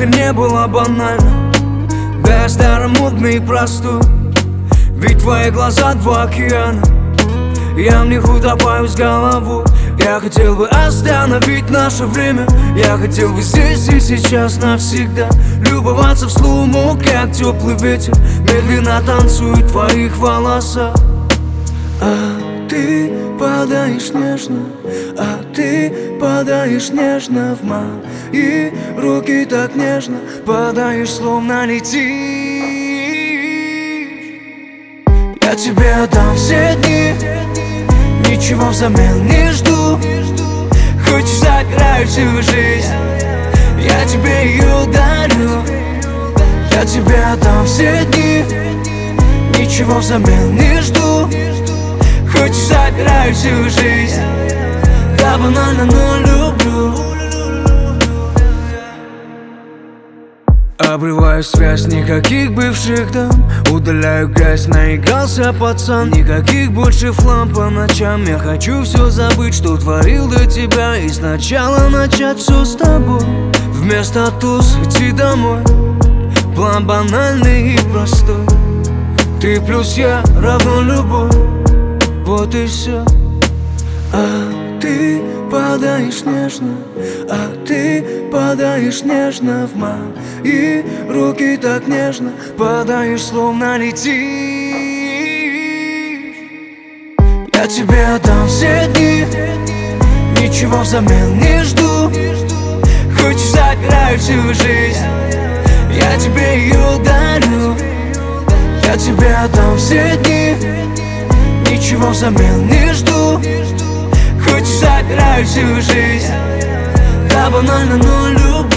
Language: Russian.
это не было банально, да я старомодный и простой. Ведь твои глаза два океана, я в них утопаю с головой. Я хотел бы остановить наше время, я хотел бы здесь и сейчас навсегда любоваться в слоумо, как теплый ветер медленно танцует в твоих волосах. А ты падаешь нежно, а ты падаешь нежно в мои руки, так нежно падаешь, словно летишь. Я тебе отдам все дни, ничего взамен не жду. Хочешь, сыграю всю жизнь, я тебе ее дарю. Я тебе отдам все дни, ничего взамен не жду. Хочешь, сыграю всю жизнь, да банально, но люблю. Обрываю связь, никаких бывших дам, удаляю грязь, наигрался пацан. Никаких больше флам по ночам, я хочу все забыть, что творил до тебя, и сначала начать все с тобой. Вместо туз идти домой, план банальный и простой. Ты плюс я равно любовь, вот и все. А ты падаешь нежно, а ты падаешь нежно в мои руки, так нежно падаешь, словно летишь. Я тебе отдам все дни, ничего взамен не жду. Хочешь, сыграю всю жизнь, я тебе ее дарю. Я тебе отдам все дни, ничего взамен не жду. Хочешь, сыграю всю жизнь, да банально, но люблю.